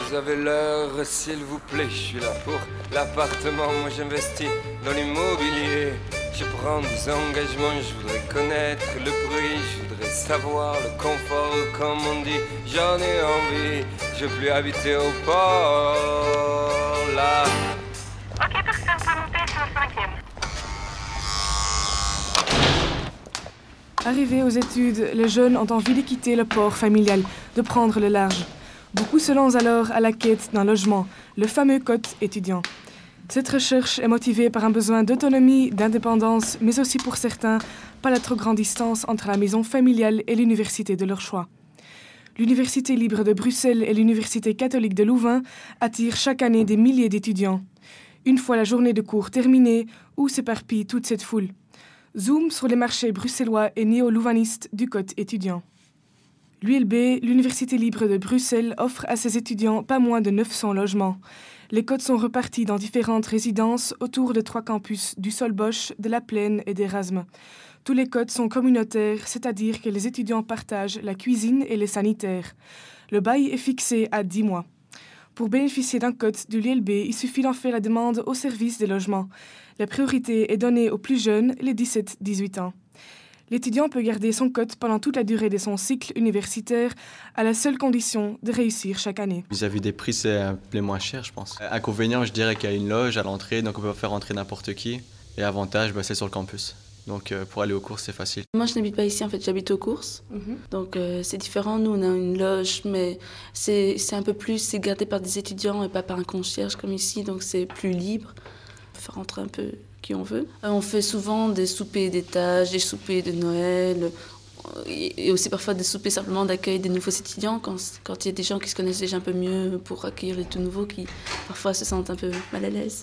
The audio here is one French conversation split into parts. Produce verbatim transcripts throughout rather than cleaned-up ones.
vous avez l'heure, s'il vous plaît, je suis là pour l'appartement, moi j'investis dans l'immobilier. Je prends des engagements, je voudrais connaître le bruit, je voudrais savoir le confort, comme on dit, j'en ai envie, je veux plus habiter au port, là. Ok, personne peut monter sur le cinquième. Arrivés aux études, les jeunes ont envie de quitter le port familial, de prendre le large. Beaucoup se lancent alors à la quête d'un logement, le fameux quote étudiant. Cette recherche est motivée par un besoin d'autonomie, d'indépendance, mais aussi pour certains, pas la trop grande distance entre la maison familiale et l'université de leur choix. L'Université libre de Bruxelles et l'Université catholique de Louvain attirent chaque année des milliers d'étudiants. Une fois la journée de cours terminée, où s'éparpille toute cette foule? Zoom sur les marchés bruxellois et néo-louvanistes du quote étudiant. L'U L B, l'Université libre de Bruxelles, offre à ses étudiants pas moins de neuf cents logements. Les quotes sont repartis dans différentes résidences autour de trois campus, du Solbosch, de la Plaine et d'Erasme. Tous les quotes sont communautaires, c'est-à-dire que les étudiants partagent la cuisine et les sanitaires. Le bail est fixé à dix mois. Pour bénéficier d'un quote de l'U L B, il suffit d'en faire la demande au service des logements. La priorité est donnée aux plus jeunes, les dix-sept à dix-huit ans. L'étudiant peut garder son quote pendant toute la durée de son cycle universitaire, à la seule condition de réussir chaque année. Vis-à-vis des prix, c'est les moins cher, je pense. Inconvénient, je dirais qu'il y a une loge à l'entrée, donc on peut faire entrer n'importe qui. Et avantage, bah, c'est sur le campus. Donc euh, pour aller aux courses, c'est facile. Moi, je n'habite pas ici, en fait, j'habite aux courses. Mm-hmm. Donc euh, c'est différent. Nous, on a une loge, mais c'est, c'est un peu plus, c'est gardé par des étudiants et pas par un concierge comme ici, donc c'est plus libre. On peut faire rentrer un peu qui on veut. Euh, on fait souvent des soupers d'étage, des soupers de Noël, et aussi parfois des soupers simplement d'accueil des nouveaux étudiants, quand, quand il y a des gens qui se connaissent déjà un peu mieux pour accueillir les tout nouveaux qui parfois se sentent un peu mal à l'aise.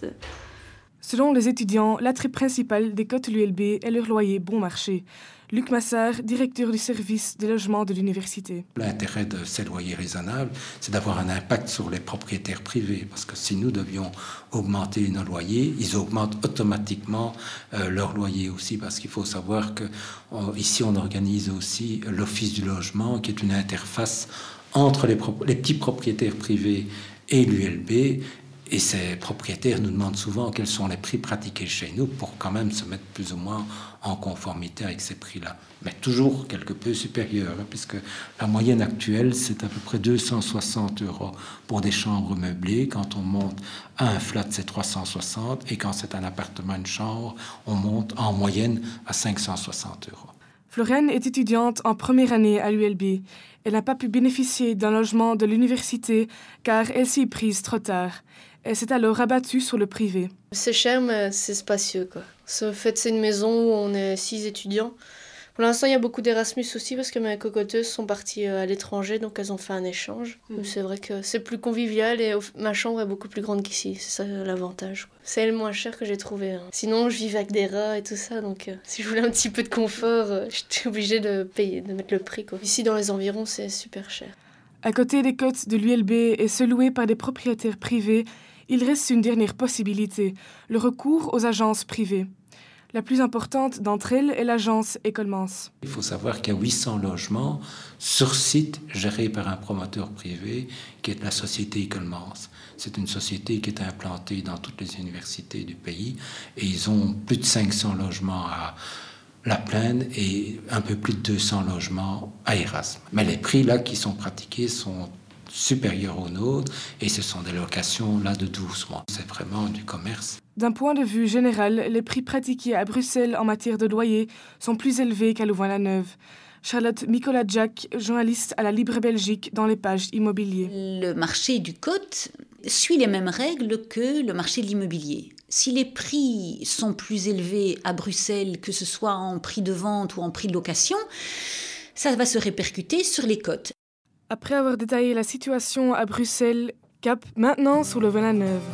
Selon les étudiants, l'attrait principal des quotes de l'U L B est leur loyer bon marché. Luc Massard, directeur du service de logement de l'université. L'intérêt de ces loyers raisonnables, c'est d'avoir un impact sur les propriétaires privés. Parce que si nous devions augmenter nos loyers, ils augmentent automatiquement euh, leur loyer aussi. Parce qu'il faut savoir qu'ici, on, on organise aussi l'Office du logement, qui est une interface entre les, pro- les petits propriétaires privés et l'U L B. Et ces propriétaires nous demandent souvent quels sont les prix pratiqués chez nous pour quand même se mettre plus ou moins en conformité avec ces prix-là. Mais toujours quelque peu supérieurs, hein, puisque la moyenne actuelle, c'est à peu près deux cent soixante euros pour des chambres meublées. Quand on monte à un flat, c'est trois cent soixante. Et quand c'est un appartement, une chambre, on monte en moyenne à cinq cent soixante euros. Floriane est étudiante en première année à l'U L B. Elle n'a pas pu bénéficier d'un logement de l'université car elle s'y est prise trop tard. Elle s'est alors rabattue sur le privé. C'est cher, mais c'est spacieux, quoi. En fait, c'est une maison où on est six étudiants. Pour l'instant, il y a beaucoup d'Erasmus aussi parce que mes cocoteuses sont parties à l'étranger, donc elles ont fait un échange. Mmh. C'est vrai que c'est plus convivial et ma chambre est beaucoup plus grande qu'ici. C'est ça l'avantage, quoi. C'est le moins cher que j'ai trouvé. Hein. Sinon, je vivais avec des rats et tout ça, donc euh, si je voulais un petit peu de confort, euh, j'étais obligée de payer, de mettre le prix, quoi. Ici, dans les environs, c'est super cher. À côté des quotes de l'U L B et ceux loués par des propriétaires privés, il reste une dernière possibilité, le recours aux agences privées. La plus importante d'entre elles est l'agence Ecolmans. Il faut savoir qu'il y a huit cents logements sur site gérés par un promoteur privé qui est la société Ecolmans. C'est une société qui est implantée dans toutes les universités du pays et ils ont plus de cinq cents logements à La Plaine et un peu plus de deux cents logements à Erasme. Mais les prix là qui sont pratiqués sont supérieurs aux nôtres et ce sont des locations là de douze mois. C'est vraiment du commerce. D'un point de vue général, les prix pratiqués à Bruxelles en matière de loyer sont plus élevés qu'à Louvain-la-Neuve. Charlotte Nicolas-Jack, journaliste à la Libre Belgique dans les pages immobilier. Le marché du quote suit les mêmes règles que le marché de l'immobilier. Si les prix sont plus élevés à Bruxelles, que ce soit en prix de vente ou en prix de location, ça va se répercuter sur les quotes. Après avoir détaillé la situation à Bruxelles, cap maintenant sur Louvain-la-Neuve.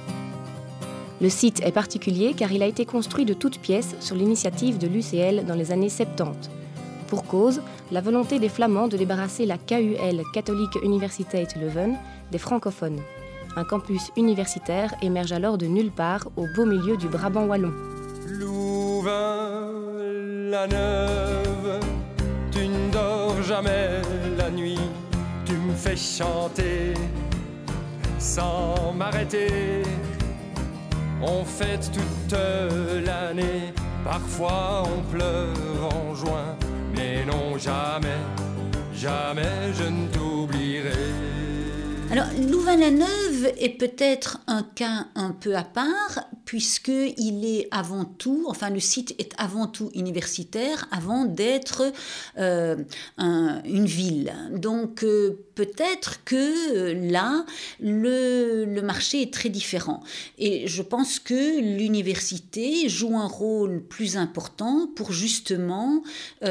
Le site est particulier car il a été construit de toutes pièces sur l'initiative de l'U C L dans les années soixante-dix. Pour cause, la volonté des Flamands de débarrasser la K U L, Katholieke Universiteit Leuven, des francophones. Un campus universitaire émerge alors de nulle part au beau milieu du Brabant wallon. Louvain-la-Neuve, tu ne dors jamais la nuit, tu me fais chanter sans m'arrêter. On fête toute l'année, parfois on pleure en juin, mais non, jamais, jamais je ne t'oublierai. Alors, Louvain-la-Neuve est peut-être un cas un peu à part, puisqu'il est avant tout, enfin le site est avant tout universitaire, avant d'être euh, un, une ville. Donc, euh, peut-être que euh, là, le, le marché est très différent. Et je pense que l'université joue un rôle plus important pour justement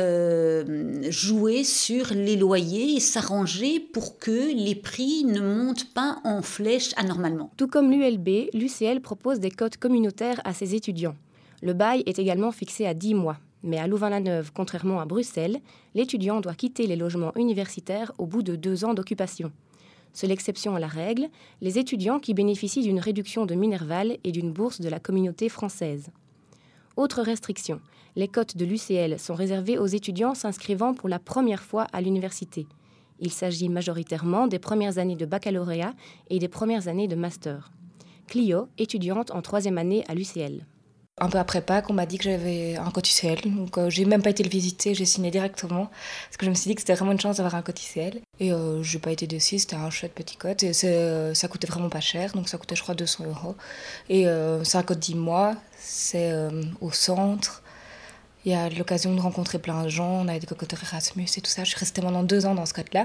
euh, jouer sur les loyers et s'arranger pour que les prix ne monte pas en flèche anormalement. Tout comme l'U L B, l'U C L propose des cotes communautaires à ses étudiants. Le bail est également fixé à dix mois. Mais à Louvain-la-Neuve, contrairement à Bruxelles, l'étudiant doit quitter les logements universitaires au bout de deux ans d'occupation. Seule exception à la règle, les étudiants qui bénéficient d'une réduction de Minerval et d'une bourse de la communauté française. Autre restriction, les cotes de l'U C L sont réservées aux étudiants s'inscrivant pour la première fois à l'université. Il s'agit majoritairement des premières années de baccalauréat et des premières années de master. Clio, étudiante en troisième année à l'U C L. Un peu après Pâques, on m'a dit que j'avais un code U C L, donc euh, j'ai même pas été le visiter, j'ai signé directement, parce que je me suis dit que c'était vraiment une chance d'avoir un code U C L. Et euh, j'ai pas été déçue, c'était un chouette petit code, et euh, ça coûtait vraiment pas cher, donc ça coûtait je crois deux cents euros. Et euh, c'est un code dix mois, c'est euh, au centre. Il y a l'occasion de rencontrer plein de gens, on a des cocoteurs Erasmus et tout ça. Je suis restée pendant deux ans dans ce code-là.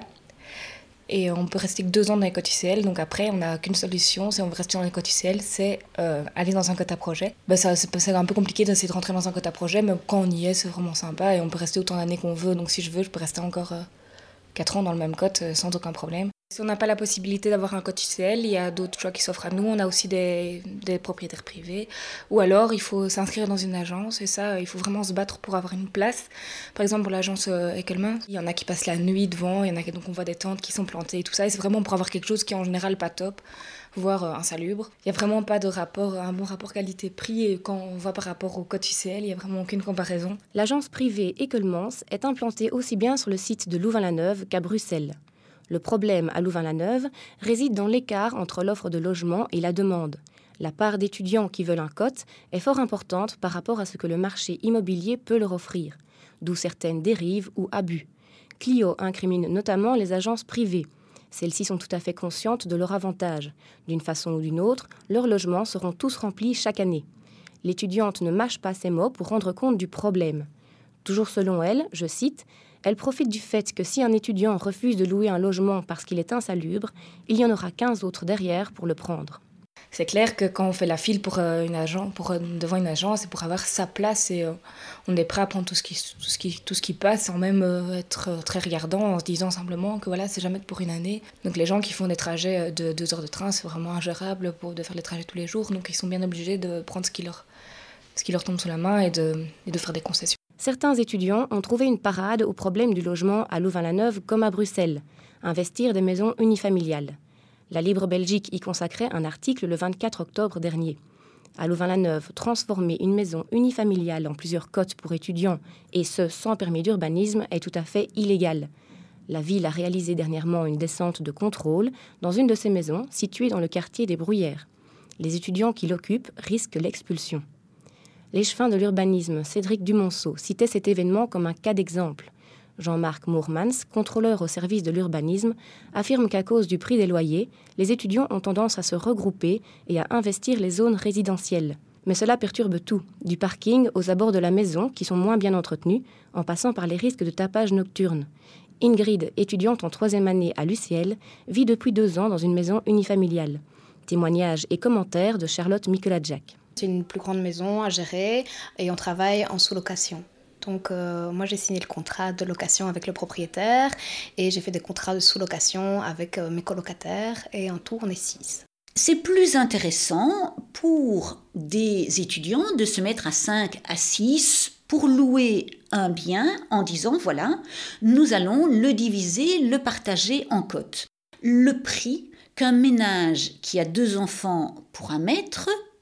Et on peut rester que deux ans dans les codes U C L, donc après on n'a qu'une solution, si on veut rester dans les codes U C L, c'est euh, aller dans un code à projet. Ben ça, c'est, c'est un peu compliqué d'essayer de rentrer dans un code à projet, mais quand on y est, c'est vraiment sympa et on peut rester autant d'années qu'on veut. Donc si je veux, je peux rester encore euh, quatre ans dans le même code euh, sans aucun problème. Si on n'a pas la possibilité d'avoir un code U C L, il y a d'autres choix qui s'offrent à nous. On a aussi des, des propriétaires privés. Ou alors, il faut s'inscrire dans une agence. Et ça, il faut vraiment se battre pour avoir une place. Par exemple, pour l'agence Eckelmann, il y en a qui passent la nuit devant. Il y en a qui, donc on voit des tentes qui sont plantées et tout ça. Et c'est vraiment pour avoir quelque chose qui est en général pas top, voire euh, insalubre. Il n'y a vraiment pas de rapport, un bon rapport qualité-prix. Et quand on voit par rapport au code U C L, il n'y a vraiment aucune comparaison. L'agence privée Eckelmann est implantée aussi bien sur le site de Louvain-la-Neuve qu'à Bruxelles. Le problème à Louvain-la-Neuve réside dans l'écart entre l'offre de logement et la demande. La part d'étudiants qui veulent un cote est fort importante par rapport à ce que le marché immobilier peut leur offrir, d'où certaines dérives ou abus. Clio incrimine notamment les agences privées. Celles-ci sont tout à fait conscientes de leur avantage. D'une façon ou d'une autre, leurs logements seront tous remplis chaque année. L'étudiante ne mâche pas ses mots pour rendre compte du problème. Toujours selon elle, je cite, « Elle profite du fait que si un étudiant refuse de louer un logement parce qu'il est insalubre, il y en aura quinze autres derrière pour le prendre. » C'est clair que quand on fait la file pour une agence, pour, devant une agence, c'est pour avoir sa place et euh, on est prêt à prendre tout ce qui, tout ce qui, tout ce qui passe sans même euh, être très regardant en se disant simplement que voilà, c'est jamais que pour une année. Donc les gens qui font des trajets de deux heures de train, c'est vraiment ingérable pour, de faire les trajets tous les jours. Donc ils sont bien obligés de prendre ce qui leur, ce qui leur tombe sous la main et de, et de faire des concessions. Certains étudiants ont trouvé une parade au problème du logement à Louvain-la-Neuve comme à Bruxelles, investir des maisons unifamiliales. La Libre Belgique y consacrait un article le vingt-quatre octobre dernier. À Louvain-la-Neuve, transformer une maison unifamiliale en plusieurs cotes pour étudiants, et ce sans permis d'urbanisme, est tout à fait illégal. La ville a réalisé dernièrement une descente de contrôle dans une de ces maisons située dans le quartier des Bruyères. Les étudiants qui l'occupent risquent l'expulsion. L'échevin de l'urbanisme, Cédric Dumonceau, citait cet événement comme un cas d'exemple. Jean-Marc Mourmans, contrôleur au service de l'urbanisme, affirme qu'à cause du prix des loyers, les étudiants ont tendance à se regrouper et à investir les zones résidentielles. Mais cela perturbe tout, du parking aux abords de la maison, qui sont moins bien entretenus, en passant par les risques de tapage nocturne. Ingrid, étudiante en troisième année à l'U C L, vit depuis deux ans dans une maison unifamiliale. Témoignages et commentaires de Charlotte Mikoladjak. C'est une plus grande maison à gérer et on travaille en sous-location. Donc euh, moi j'ai signé le contrat de location avec le propriétaire et j'ai fait des contrats de sous-location avec euh, mes colocataires et en tout on est six. C'est plus intéressant pour des étudiants de se mettre à cinq, à six pour louer un bien en disant voilà, nous allons le diviser, le partager en cotes. Le prix qu'un ménage qui a deux enfants pourra mettre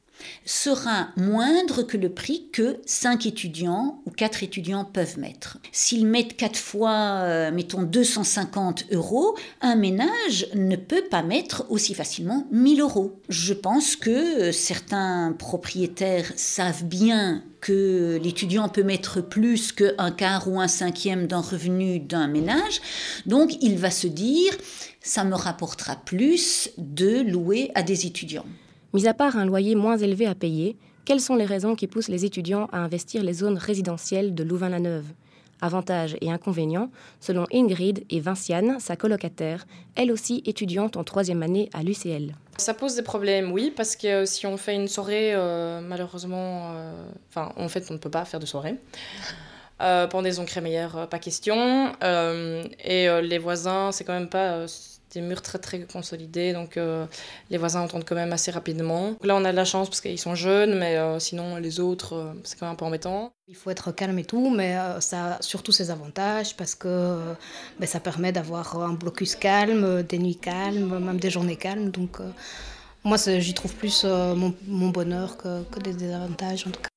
sera moindre que le prix que cinq étudiants ou quatre étudiants peuvent mettre. S'ils mettent quatre fois, euh, mettons, deux cent cinquante euros, un ménage ne peut pas mettre aussi facilement mille euros. Je pense que certains propriétaires savent bien que l'étudiant peut mettre plus qu'un quart ou un cinquième d'un revenu d'un ménage. Donc, il va se dire, ça me rapportera plus de louer à des étudiants. Mis à part un loyer moins élevé à payer, quelles sont les raisons qui poussent les étudiants à investir les zones résidentielles de Louvain-la-Neuve ? Avantages et inconvénients, selon Ingrid et Vinciane, sa colocataire, elle aussi étudiante en troisième année à l'U C L. Ça pose des problèmes, oui, parce que si on fait une soirée, euh, malheureusement, euh, enfin, en fait, on ne peut pas faire de soirée. Euh, pendaison crémaillère, euh, pas question. Euh, et euh, les voisins, c'est quand même pas euh, des murs très très consolidés, donc euh, les voisins entendent quand même assez rapidement. Donc là, on a de la chance parce qu'ils sont jeunes, mais euh, sinon, les autres, euh, c'est quand même un peu embêtant. Il faut être calme et tout, mais euh, ça a surtout ses avantages parce que euh, ben, ça permet d'avoir un blocus calme, des nuits calmes, même des journées calmes. Donc euh, moi, j'y trouve plus euh, mon, mon bonheur que, que des désavantages en tout cas.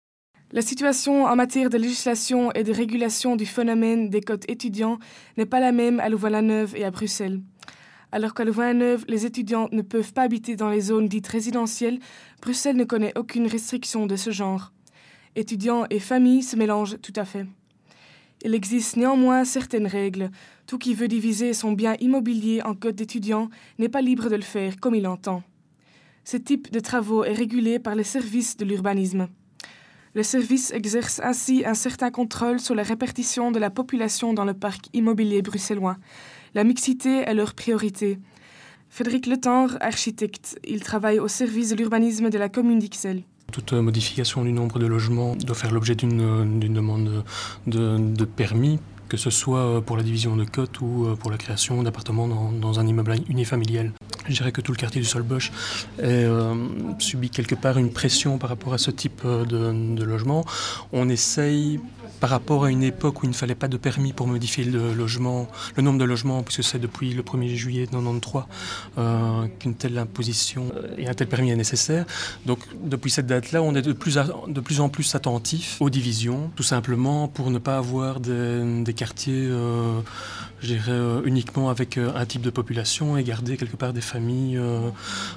La situation en matière de législation et de régulation du phénomène des quotes étudiants n'est pas la même à Louvain-la-Neuve et à Bruxelles. Alors qu'à Louvain-la-Neuve, les étudiants ne peuvent pas habiter dans les zones dites résidentielles, Bruxelles ne connaît aucune restriction de ce genre. Étudiants et familles se mélangent tout à fait. Il existe néanmoins certaines règles. Tout qui veut diviser son bien immobilier en quotes d'étudiants n'est pas libre de le faire comme il l'entend. Ce type de travaux est régulé par les services de l'urbanisme. Le service exerce ainsi un certain contrôle sur la répartition de la population dans le parc immobilier bruxellois. La mixité est leur priorité. Frédéric Letendre, architecte, il travaille au service de l'urbanisme de la commune d'Ixelles. Toute modification du nombre de logements doit faire l'objet d'une, d'une demande de, de permis, que ce soit pour la division de cotes ou pour la création d'appartements dans, dans un immeuble unifamilial. Je dirais que tout le quartier du Solbosch euh, subit quelque part une pression par rapport à ce type de, de logement. On essaye, par rapport à une époque où il ne fallait pas de permis pour modifier le, logement, le nombre de logements, puisque c'est depuis le premier juillet mille neuf cent quatre-vingt-treize euh, qu'une telle imposition et un tel permis est nécessaire. Donc depuis cette date-là, on est de plus, à, de plus en plus attentif aux divisions, tout simplement pour ne pas avoir des, des quartiers euh, je dirais, euh, uniquement avec euh, un type de population et garder quelque part des familles, euh,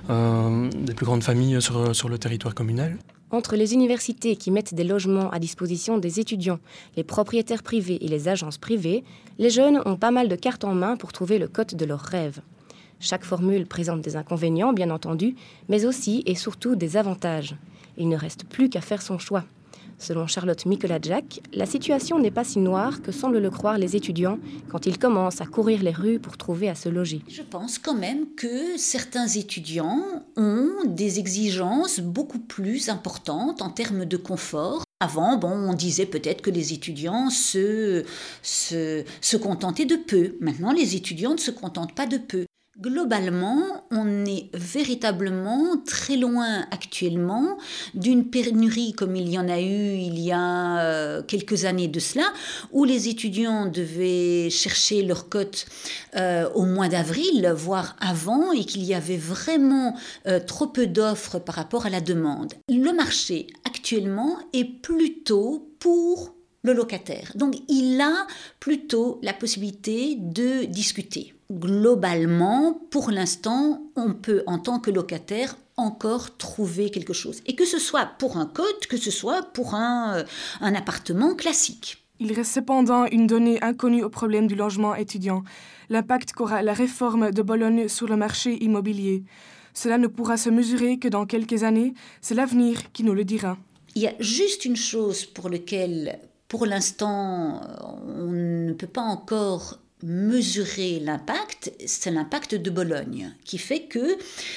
euh, des plus grandes familles sur, sur le territoire communal. Entre les universités qui mettent des logements à disposition des étudiants, les propriétaires privés et les agences privées, les jeunes ont pas mal de cartes en main pour trouver le quote de leurs rêves. Chaque formule présente des inconvénients, bien entendu, mais aussi et surtout des avantages. Il ne reste plus qu'à faire son choix. Selon Charlotte Mikoladjak, la situation n'est pas si noire que semblent le croire les étudiants quand ils commencent à courir les rues pour trouver à se loger. Je pense quand même que certains étudiants ont des exigences beaucoup plus importantes en termes de confort. Avant, bon, on disait peut-être que les étudiants se, se, se contentaient de peu. Maintenant, les étudiants ne se contentent pas de peu. Globalement, on est véritablement très loin actuellement d'une pénurie comme il y en a eu il y a euh, quelques années de cela, où les étudiants devaient chercher leur cote euh, au mois d'avril, voire avant, et qu'il y avait vraiment euh, trop peu d'offres par rapport à la demande. Le marché actuellement est plutôt pour le locataire. Donc il a plutôt la possibilité de discuter. Globalement, pour l'instant, on peut, en tant que locataire, encore trouver quelque chose. Et que ce soit pour un quote, que ce soit pour un, un appartement classique. Il reste cependant une donnée inconnue au problème du logement étudiant, l'impact qu'aura la réforme de Bologne sur le marché immobilier. Cela ne pourra se mesurer que dans quelques années, c'est l'avenir qui nous le dira. Il y a juste une chose pour laquelle, pour l'instant, on ne peut pas encore mesurer l'impact, c'est l'impact de Bologne, qui fait que,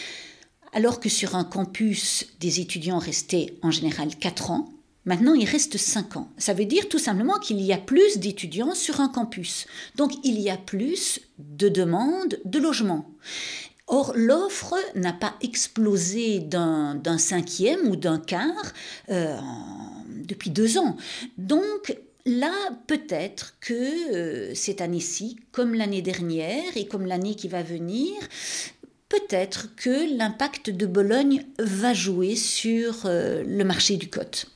alors que sur un campus, des étudiants restaient en général quatre ans, maintenant il reste cinq ans. Ça veut dire tout simplement qu'il y a plus d'étudiants sur un campus. Donc il y a plus de demandes de logement. Or, l'offre n'a pas explosé d'un, d'un cinquième ou d'un quart euh, depuis deux ans. Donc, là, peut-être que euh, cette année-ci, comme l'année dernière et comme l'année qui va venir, peut-être que l'impact de Bologne va jouer sur euh, le marché du coton.